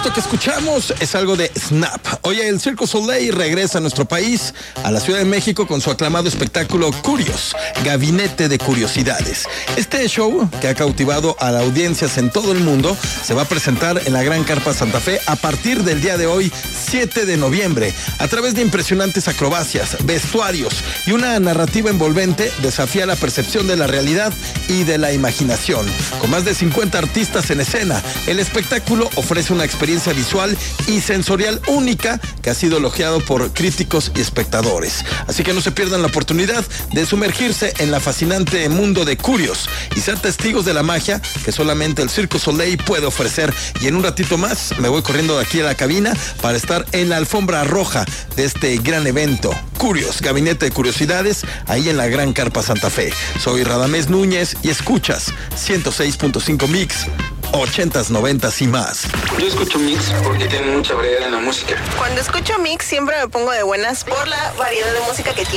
Esto que escuchamos es algo de Snap. Oye, el Cirque du Soleil regresa a nuestro país, a la Ciudad de México, con su aclamado espectáculo Curios, Gabinete de Curiosidades. Este show, que ha cautivado a las audiencias en todo el mundo, se va a presentar en la Gran Carpa Santa Fe a partir del día de hoy, 7 de noviembre. A través de impresionantes acrobacias, vestuarios y una narrativa envolvente, desafía la percepción de la realidad y de la imaginación. Con más de 50 artistas en escena, el espectáculo ofrece una experiencia visual y sensorial única que ha sido elogiado por críticos y espectadores. Así que no se pierdan la oportunidad de sumergirse en la fascinante mundo de Curios y ser testigos de la magia que solamente el Cirque du Soleil puede ofrecer. Y en un ratito más me voy corriendo de aquí a la cabina para estar en la alfombra roja de este gran evento, Curios, Gabinete de Curiosidades, ahí en la Gran Carpa Santa Fe. Soy Radamés Núñez y escuchas 106.5 Mix, 80s, 90s y más. Yo escucho Mix porque tiene mucha variedad en la música. Cuando escucho Mix siempre me pongo de buenas por la variedad de música que tiene.